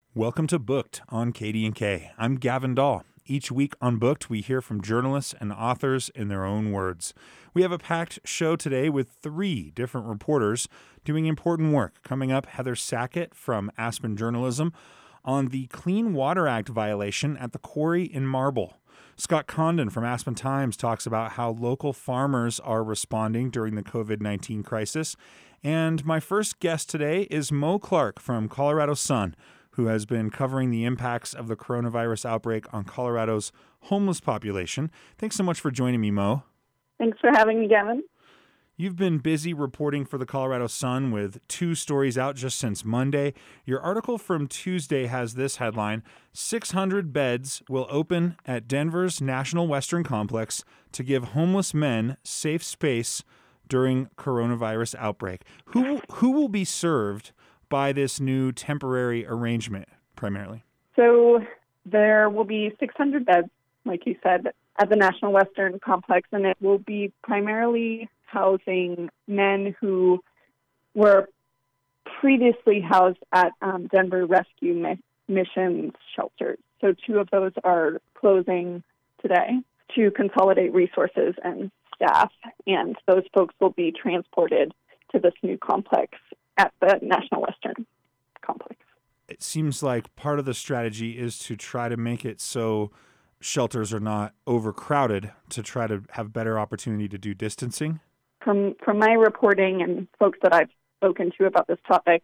Welcome to Booked on KD&K. I'm Gavin Dahl. Each week on Booked, we hear from journalists and authors in their own words. We have a packed show today with 3 different reporters doing important work. Coming up, Heather Sackett from Aspen Journalism on the Clean Water Act violation at the quarry in Marble. Scott Condon from Aspen Times talks about how local farmers are responding during the COVID-19 crisis. And my first guest today is Mo Clark from Colorado Sun, who has been covering the impacts of the coronavirus outbreak on Colorado's homeless population. Thanks so much for joining me, Mo. Thanks for having me, Gavin. You've been busy reporting for the Colorado Sun with 2 stories out just since Monday. Your article from Tuesday has this headline: 600 beds will open at Denver's National Western Complex to give homeless men safe space during coronavirus outbreak. Who will be served by this new temporary arrangement primarily? So there will be 600 beds, like you said, at the National Western Complex, and it will be primarily housing men who were previously housed at Denver Rescue Missions shelters. So 2 of those are closing today to consolidate resources and staff, and those folks will be transported to this new complex at the National Western Complex. It seems like part of the strategy is to try to make it so shelters are not overcrowded, to try to have better opportunity to do distancing. From my reporting and folks that I've spoken to about this topic,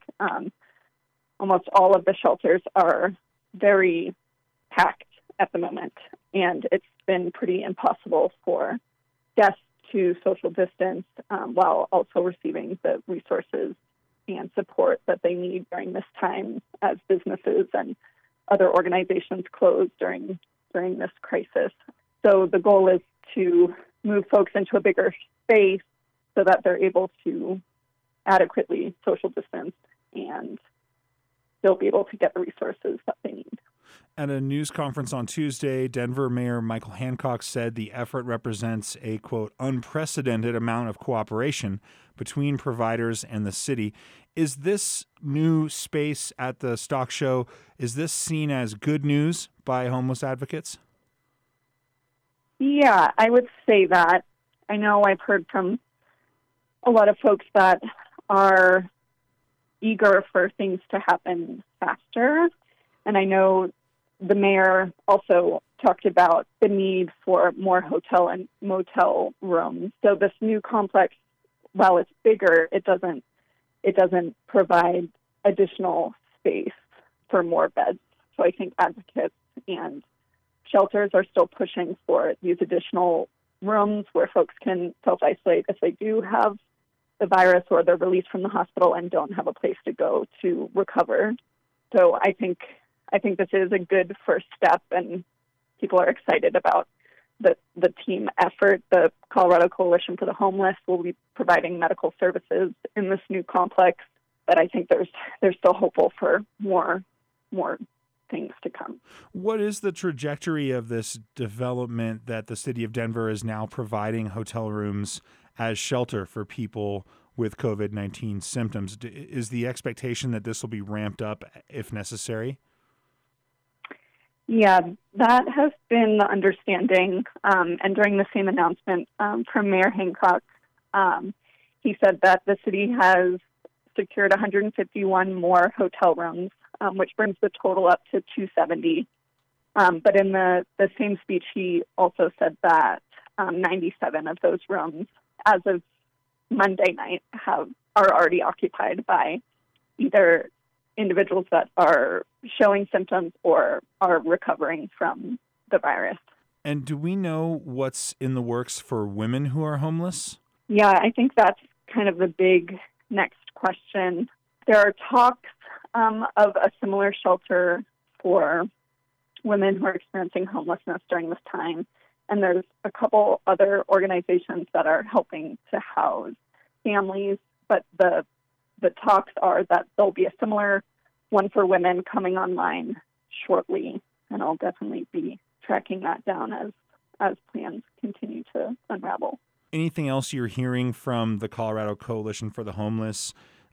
almost all of the shelters are very packed at the moment, and it's been pretty impossible for guests to social distance while also receiving the resources and support that they need during this time as businesses and other organizations close during this crisis. So the goal is to move folks into a bigger space so that they're able to adequately social distance and still be able to get the resources that they need. At a news conference on Tuesday, Denver Mayor Michael Hancock said the effort represents a, quote, unprecedented amount of cooperation between providers and the city. Is this new space at the stock show, is this seen as good news by homeless advocates? Yeah, I would say that. I know I've heard from a lot of folks that are eager for things to happen faster. And I know the mayor also talked about the need for more hotel and motel rooms. So this new complex, while it's bigger, it doesn't provide additional space for more beds. So I think advocates and shelters are still pushing for these additional rooms where folks can self-isolate if they do have the virus or they're released from the hospital and don't have a place to go to recover. So I think this is a good first step, and people are excited about the team effort. The Colorado Coalition for the Homeless will be providing medical services in this new complex, but I think they're still hopeful for more things to come. What is the trajectory of this development that the city of Denver is now providing hotel rooms as shelter for people with COVID-19 symptoms? Is the expectation that this will be ramped up if necessary? Yeah, that has been the understanding. And during the same announcement from Mayor Hancock, he said that the city has secured 151 more hotel rooms, which brings the total up to 270. But in the same speech, he also said that 97 of those rooms, as of Monday night, are already occupied by either individuals that are showing symptoms or are recovering from the virus. And do we know what's in the works for women who are homeless? Yeah, I think that's kind of the big next question. There are talks of a similar shelter for women who are experiencing homelessness during this time. And there's a couple other organizations that are helping to house families, but the talks are that there'll be a similar one for women coming online shortly, and I'll definitely be tracking that down as plans continue to unravel. Anything else you're hearing from the Colorado Coalition for the Homeless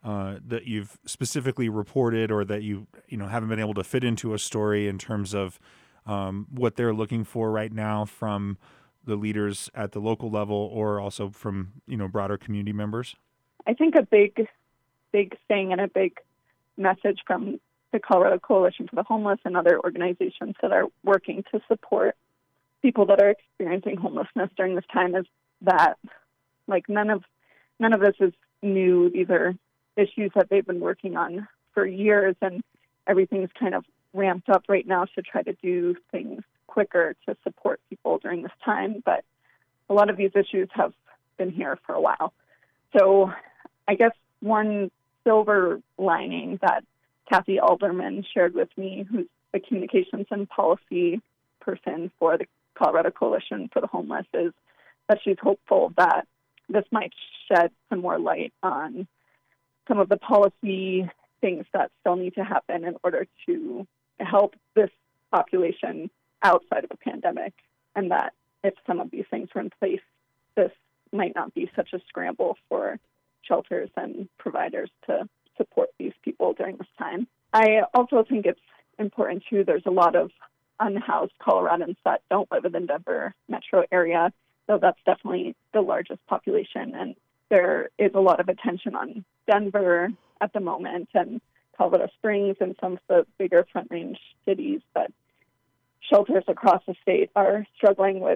that you've specifically reported, or that you haven't been able to fit into a story in terms of what they're looking for right now from the leaders at the local level, or also from broader community members? I think a big thing and a big message from the Colorado Coalition for the Homeless and other organizations that are working to support people that are experiencing homelessness during this time is that, like, none of this is new. These are issues that they've been working on for years, and everything's kind of ramped up right now to try to do things quicker to support people during this time. But a lot of these issues have been here for a while. So I guess one silver lining that Kathy Alderman shared with me, who's the communications and policy person for the Colorado Coalition for the Homeless, is that she's hopeful that this might shed some more light on some of the policy things that still need to happen in order to help this population outside of a pandemic, and that if some of these things were in place, this might not be such a scramble for shelters and providers to support these people during this time. I also think it's important, too, there's a lot of unhoused Coloradans that don't live in the Denver metro area, so that's definitely the largest population, and there is a lot of attention on Denver at the moment and Colorado Springs and some of the bigger Front Range cities, but shelters across the state are struggling with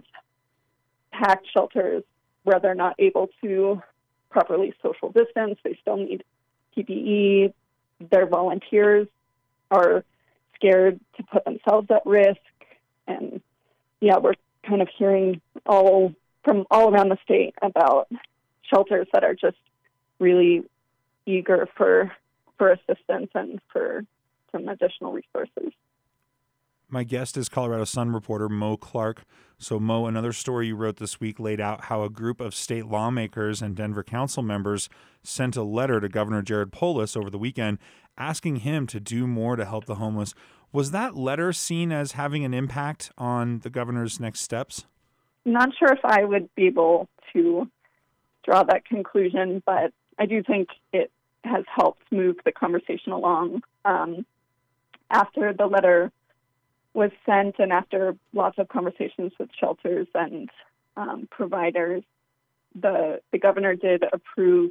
packed shelters where they're not able to properly social distance. They still need PPE. Their volunteers are scared to put themselves at risk. And yeah, we're kind of hearing from all around the state about shelters that are just really eager for assistance and for some additional resources. My guest is Colorado Sun reporter Mo Clark. So, Mo, another story you wrote this week laid out how a group of state lawmakers and Denver council members sent a letter to Governor Jared Polis over the weekend asking him to do more to help the homeless. Was that letter seen as having an impact on the governor's next steps? I'm not sure if I would be able to draw that conclusion, but I do think it has helped move the conversation along. After the letter was sent and after lots of conversations with shelters and providers, the governor did approve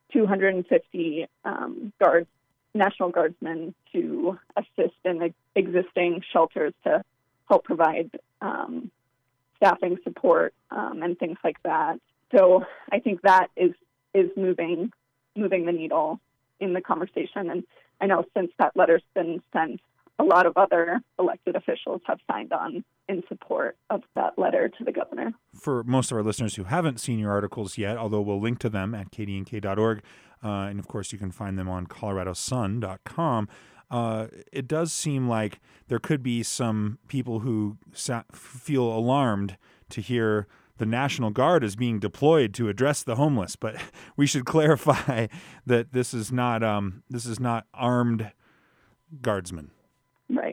250 National Guardsmen to assist in existing shelters to help provide staffing support and things like that. So I think that is moving the needle in the conversation. And I know since that letter's been sent, a lot of other elected officials have signed on in support of that letter to the governor. For most of our listeners who haven't seen your articles yet, although we'll link to them at kdnk.org, and of course you can find them on coloradosun.com, it does seem like there could be some people who feel alarmed to hear the National Guard is being deployed to address the homeless, but we should clarify that this is not armed guardsmen. Right.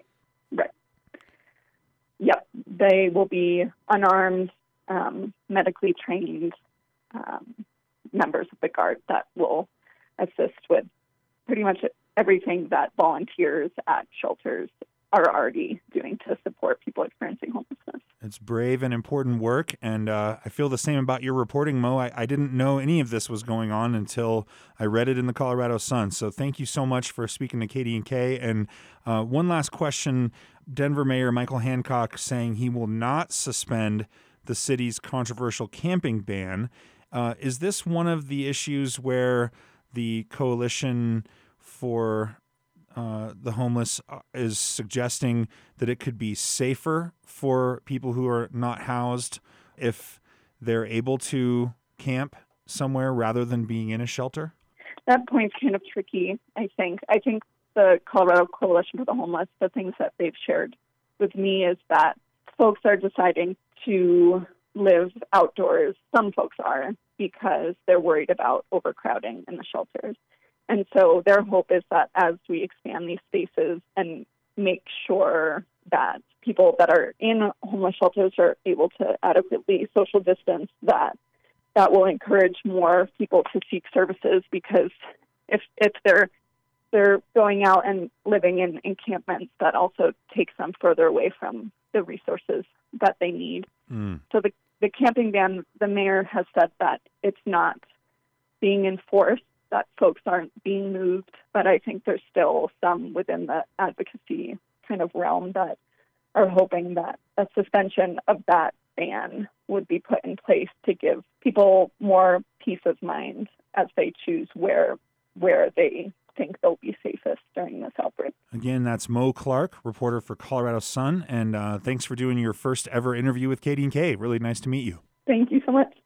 Yep, they will be unarmed, medically trained members of the Guard that will assist with pretty much everything that volunteers at shelters are already doing to support people experiencing homelessness. It's brave and important work, and I feel the same about your reporting, Mo. I didn't know any of this was going on until I read it in the Colorado Sun, so thank you so much for speaking to KDNK. And one last question. Denver Mayor Michael Hancock saying he will not suspend the city's controversial camping ban. Is this one of the issues where the Coalition for the Homeless is suggesting that it could be safer for people who are not housed if they're able to camp somewhere rather than being in a shelter? That point's kind of tricky, I think. I think the Colorado Coalition for the Homeless, the things that they've shared with me is that folks are deciding to live outdoors. Some folks are because they're worried about overcrowding in the shelters. And so their hope is that as we expand these spaces and make sure that people that are in homeless shelters are able to adequately social distance, that will encourage more people to seek services, because if they're going out and living in encampments, that also takes them further away from the resources that they need. So the camping ban, the mayor has said that it's not being enforced, that folks aren't being moved, but I think there's still some within the advocacy kind of realm that are hoping that a suspension of that ban would be put in place to give people more peace of mind as they choose where they think they'll be safest during this outbreak. Again, that's Mo Clark, reporter for Colorado Sun, and thanks for doing your first ever interview with Katie and Kay. Really nice to meet you. Thank you so much.